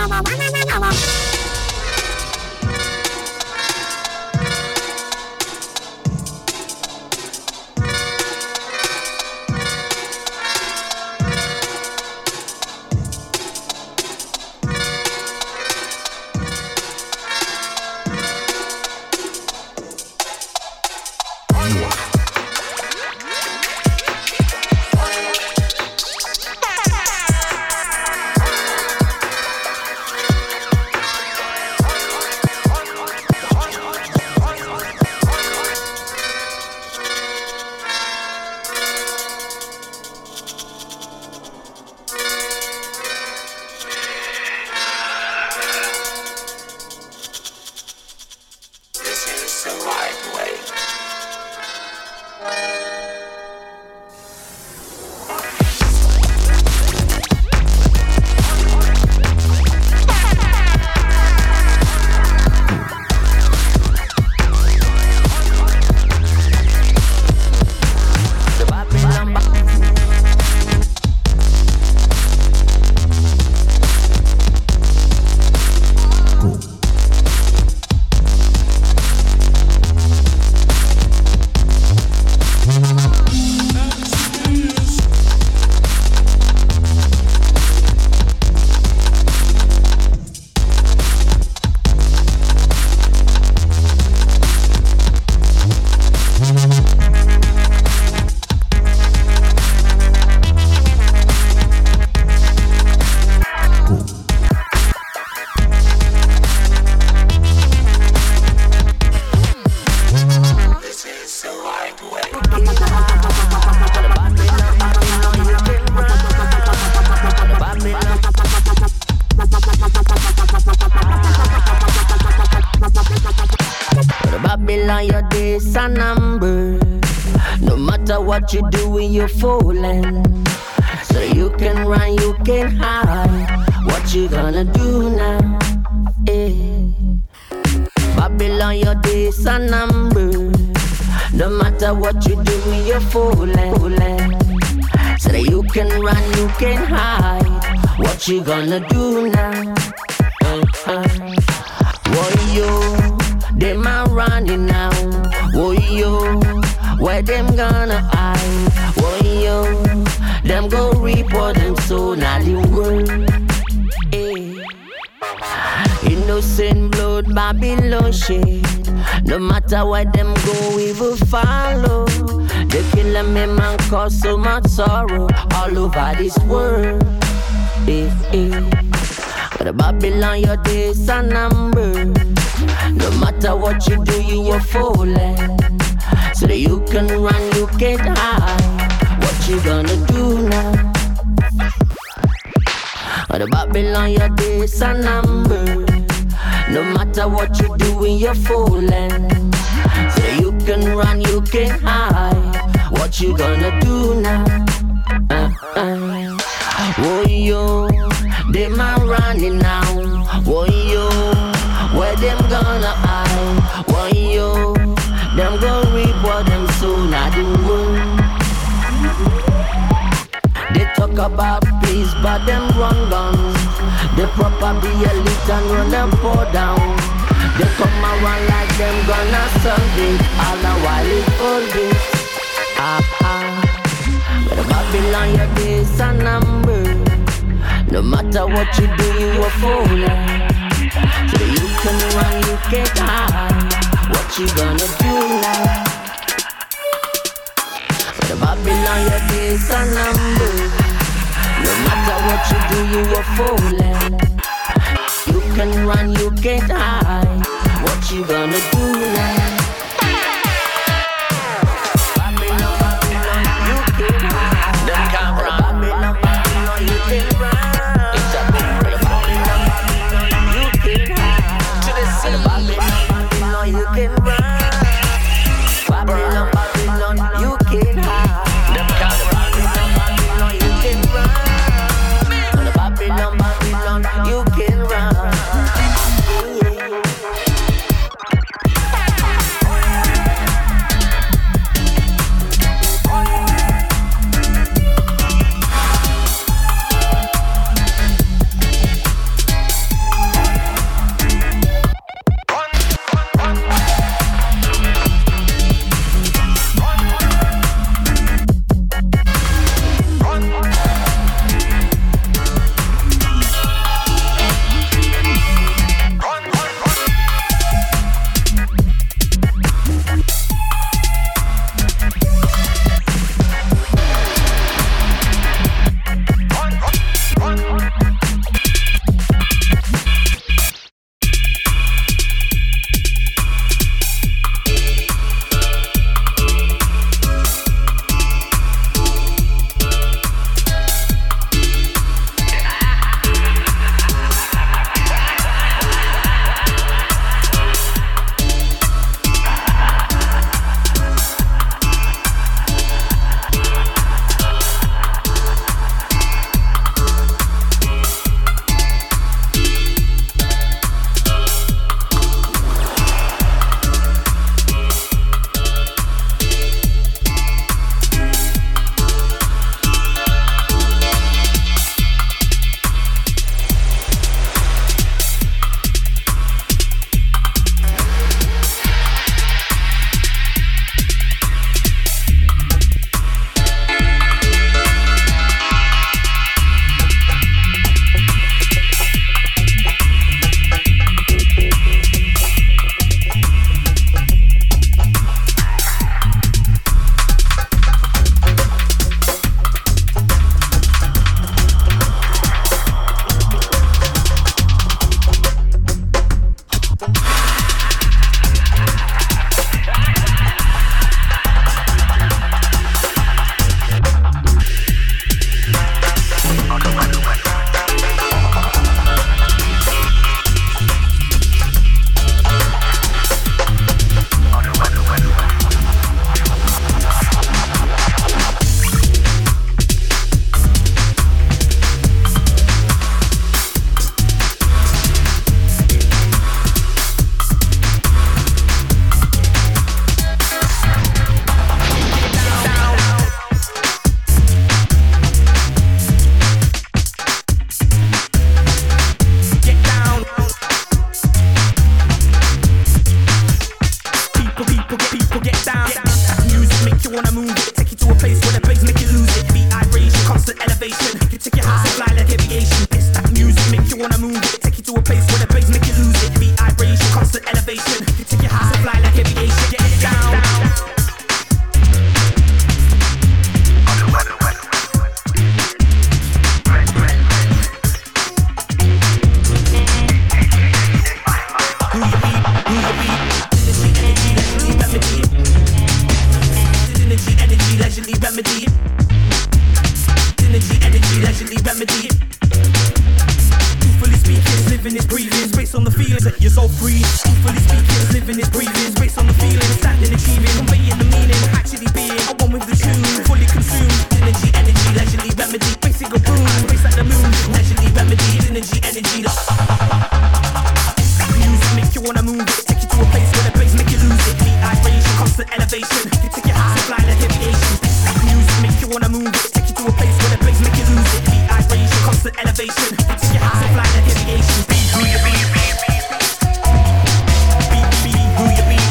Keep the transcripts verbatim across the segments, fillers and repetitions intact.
Babylon, your days are numbered. No matter what you do, you're falling. So you can run, you can hide. What you gonna do now? Eh. Babylon, your days are numbered. No matter what you do, you're falling. So that you can run, you can hide. What you gonna do now? Uh, uh. Whoa, yo, them are running now. Whoa, yo, where them gonna hide? Whoa, yo, them go reap what them sow. Now the world, eh. Innocent blood, Babylon shade. No matter where them go, we will follow. They kill them and cause so much sorrow all over this world. Eh, eh. But Babylon, your days are numbered. No matter what you do, you are falling. So that you can run, you can't hide. What you gonna do now? But Babylon, your days are numbered. No matter what you do, you're falling. So that you can run, you can't hide. What you gonna do now? Uh, uh. Oh yo, them are running now. Oh yo, where them gonna hide? Oh yo, them gonna reap what them sow. Now the world, they talk about peace, but them run guns. They proper be elite and run them pour down. They come around like them gonna solve it. All the while it hold it. Ah ah. But Babylon, your days are numbered. No matter what you do, you are falling. So you can run, you can't hide. What you gonna do now? But Babylon, your days are numbered. No matter what you do, you are falling. You can run, you can't hide. What you gonna do now? you wanna move it. Take you to a place where the bass make you lose it. Beat vibration, constant elevation. Take you high, fly like aviation. Get it down. Leisurely remedy. Synergy, energy, leisurely remedy. Truthfully speaking, living is breathing. Space on the feeling, set your soul free. Truthfully speaking, living is breathing. Space on the feeling, standing, achieving, conveying the meaning. Actually being a one with the tune, fully consumed. Synergy, energy, leisurely remedy. Basic a boom, space at the moon. Leisurely remedy, synergy, energy. Music make you wanna move it. Take you to a place where the bass make you lose it. Beat vibration, constant elevation. You take your high, fly like aviation. Music make you wanna move it. Take you to a place where the bass make you lose it. Beat vibration, constant elevation. You take your high, fly like aviation. Be who you be, be, be, be, be, be who you be.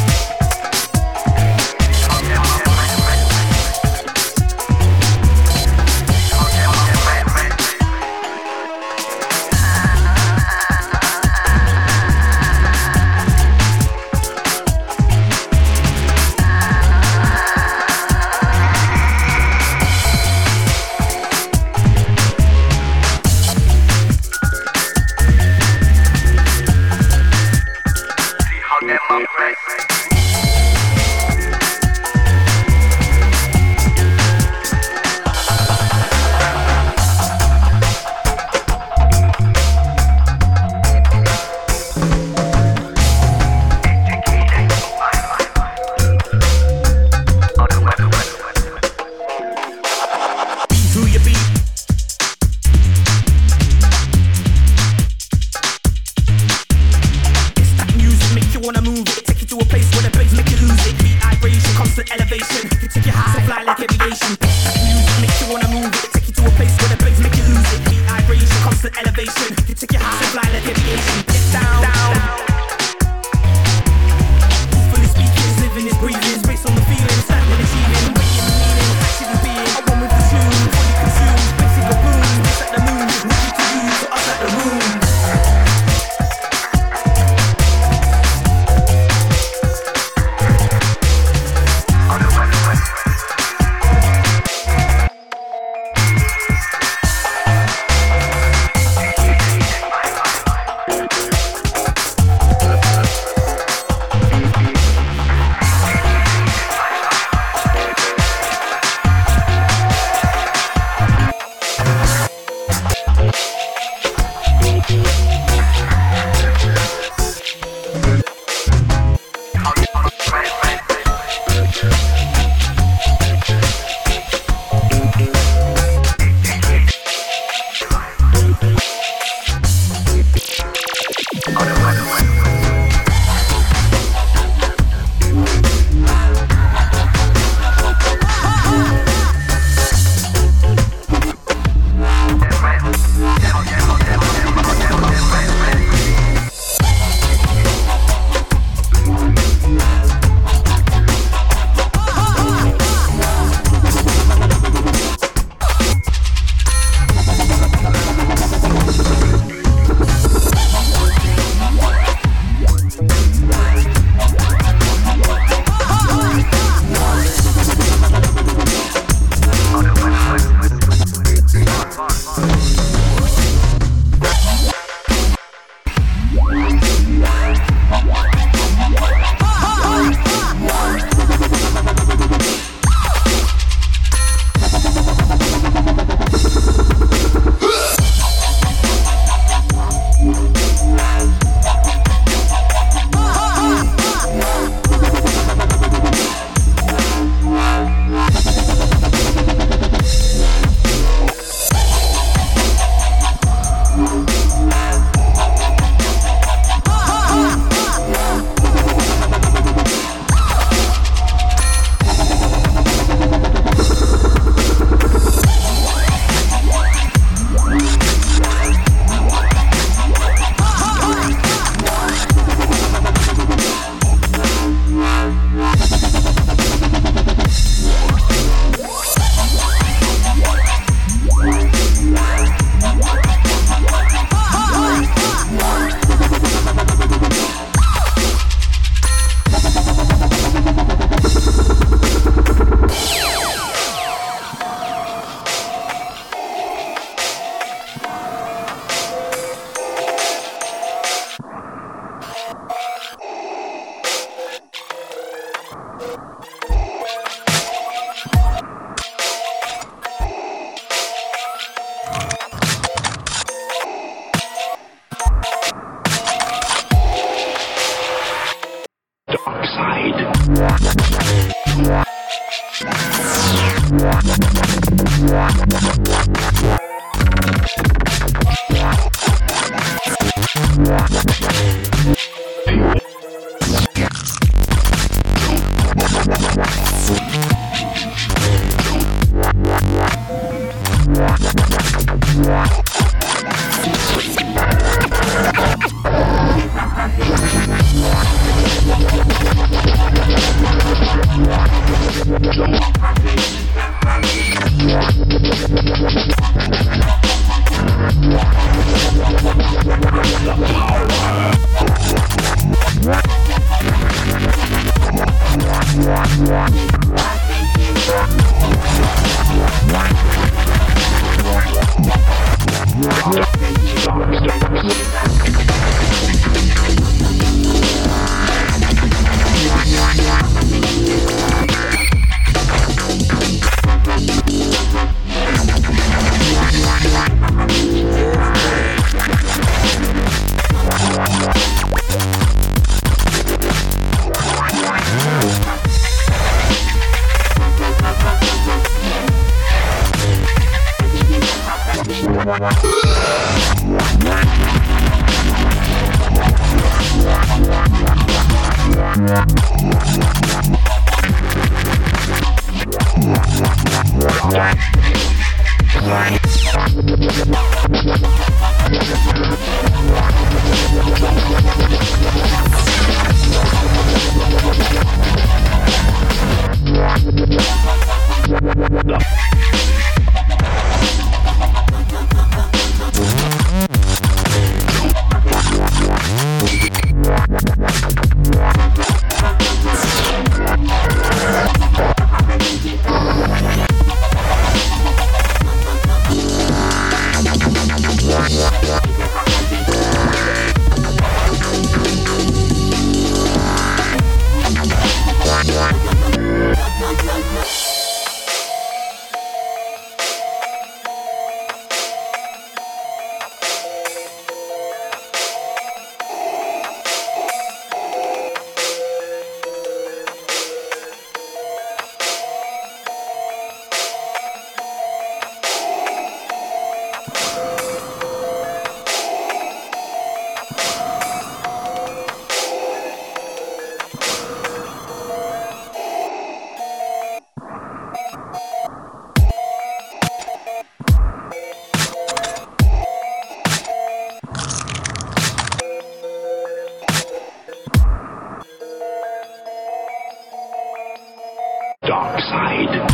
Dark side.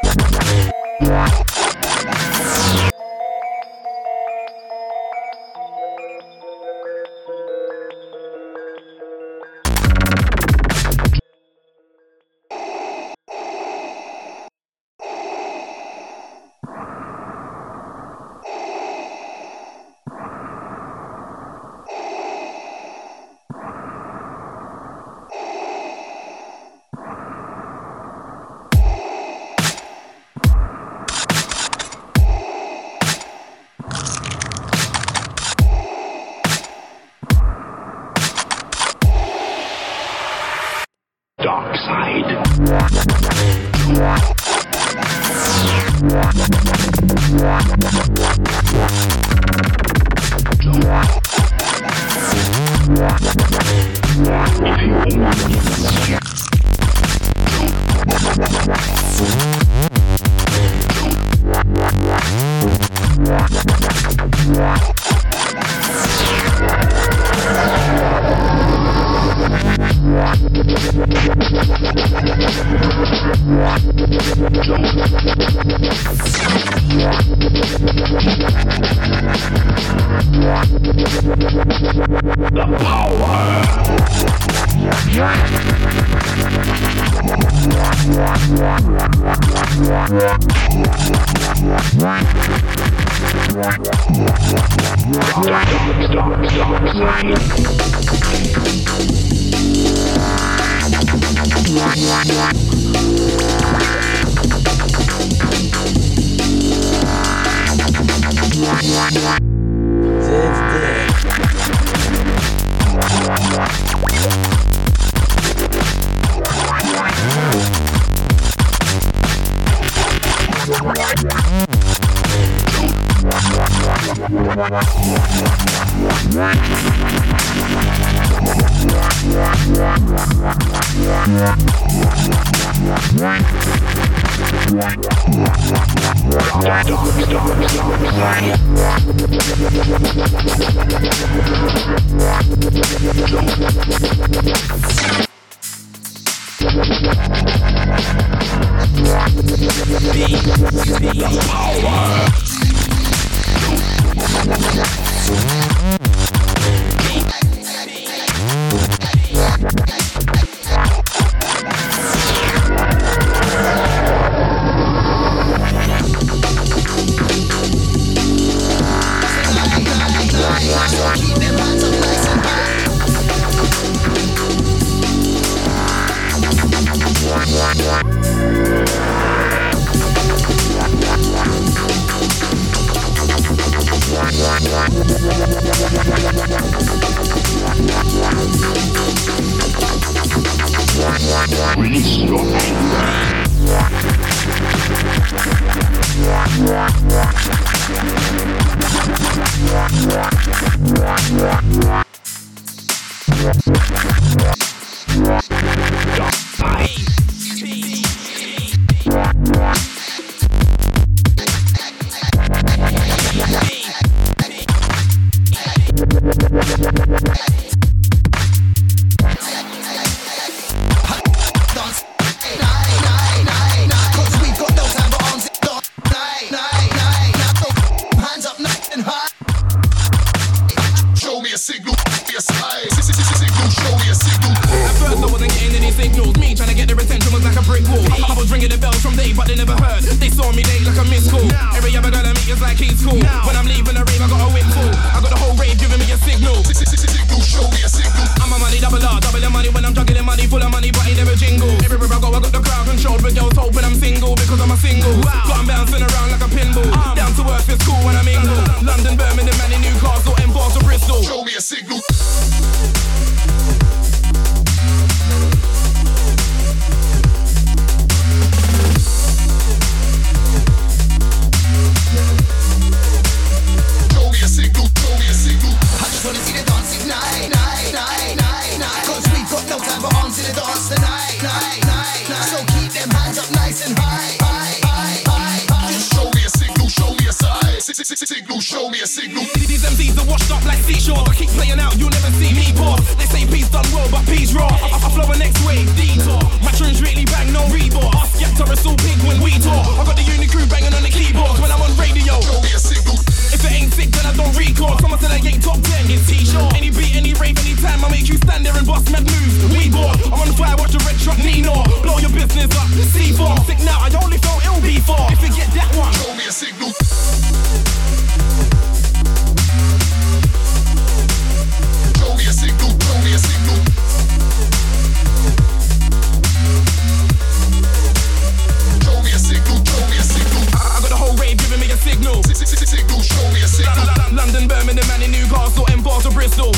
Dark side. If you only the power. Stop, stop, stop, Yeah. just like he's cool. Now, when I'm leaving the rave, I got a whip full. I got the whole rave giving me a signal. Signal, show me a signal. I'm a money double R, double the money when I'm juggling money, full of money, but ain't never jingle. Everywhere I go, I got the crowd controlled, but girls hoping I'm single because I'm a single. Wow. Got 'em bouncing around like a pinball. Um, Down to earth, it's cool when I'm mingle. London, Birmingham, man in Newcastle, and Bars to Bristol. Show me a signal. Signal, show me a signal. These M Cs are washed up like seashore. I keep playing out, you'll never see me boss. They say P's done well, but P's raw. I, I flow a next wave, detour. My tunes really bang, no rebore. Ask Skepta, it's all big when we tour. I got the uni crew banging on the keyboards when I'm on radio. Show me a signal. If it ain't sick, then I don't record. Someone said I ain't top ten, it's T-Short. Any beat, any rave, any time, I make you stand there and bust mad moves. We bored. I'm on fire, watch the red truck, Nino. Blow your business up, C four. Sick now, I only felt ill before. If you get that one, show me a signal. Show me a signal, show me a signal. Show me a signal, show me a signal. I got the whole rave giving me a signal. Signal, show me a signal. London, Birmingham, man in Newcastle, and Bars to Bristol.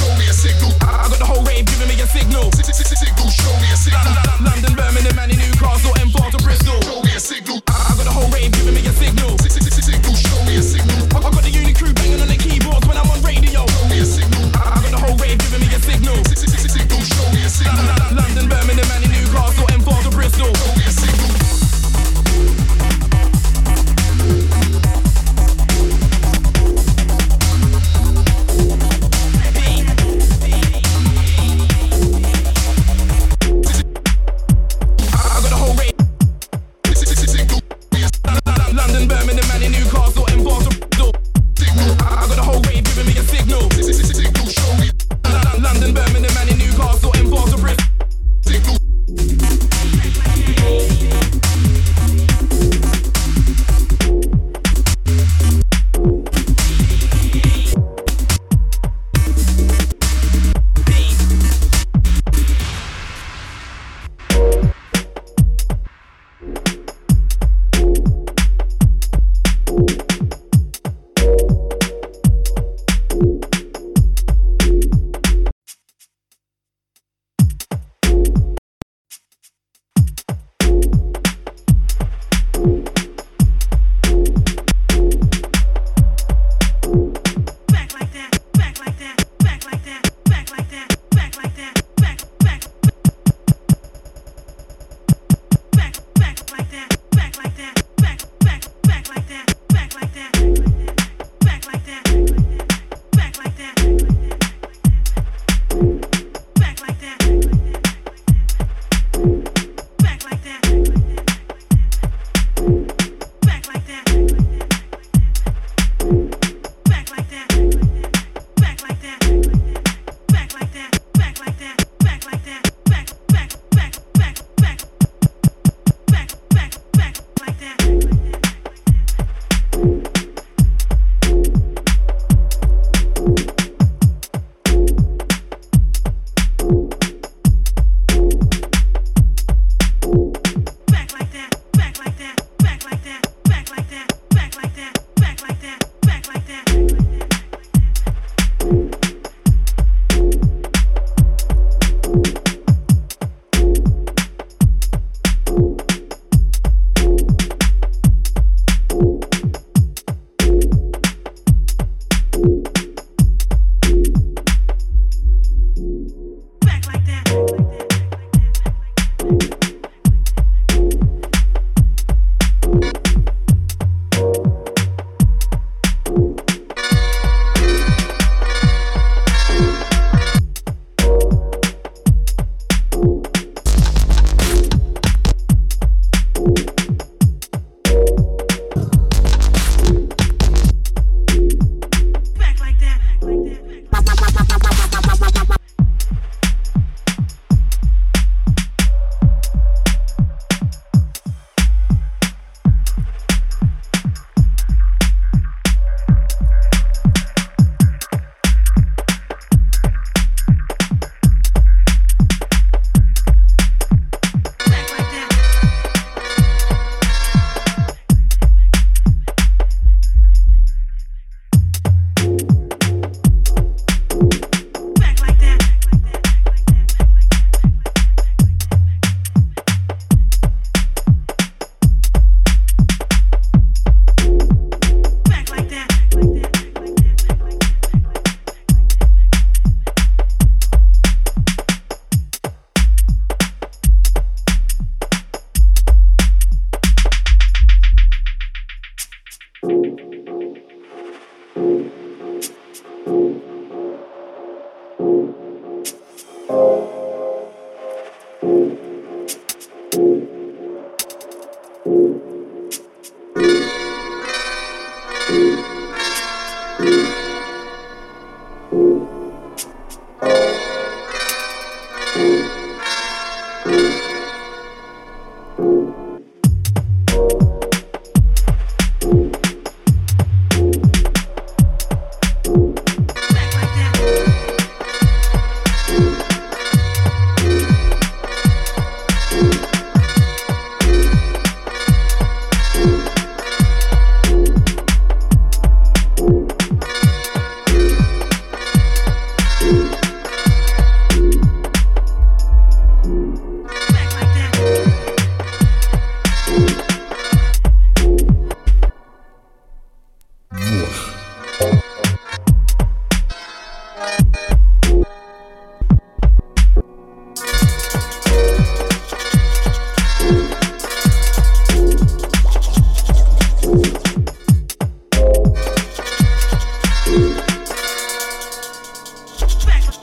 Back.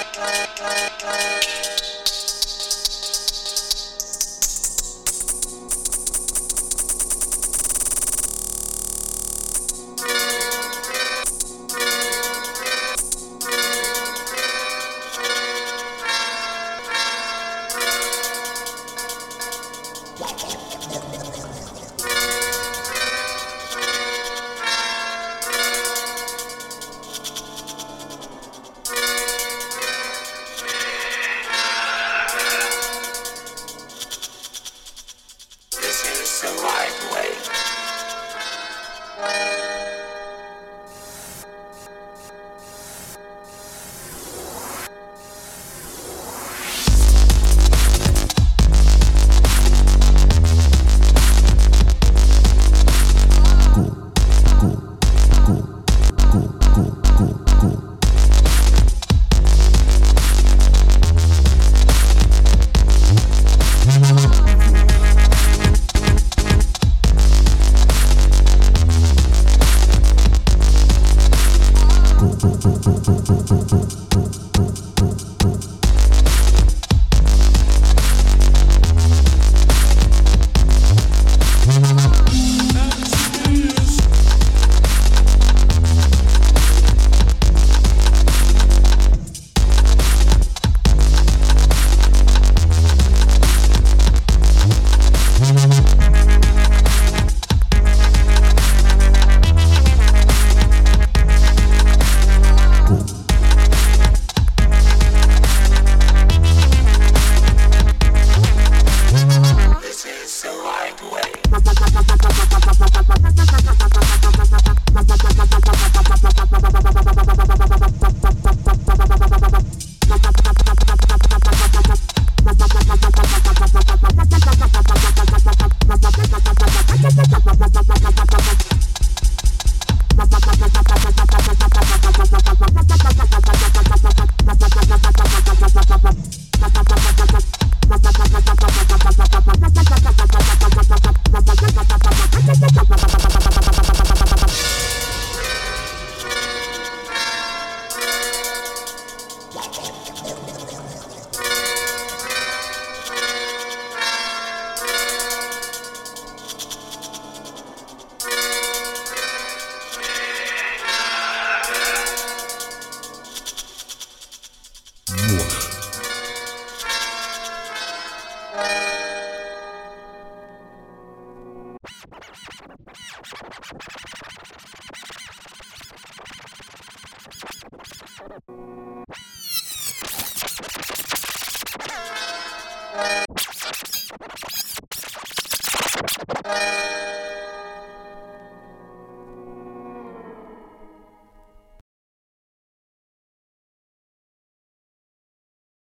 More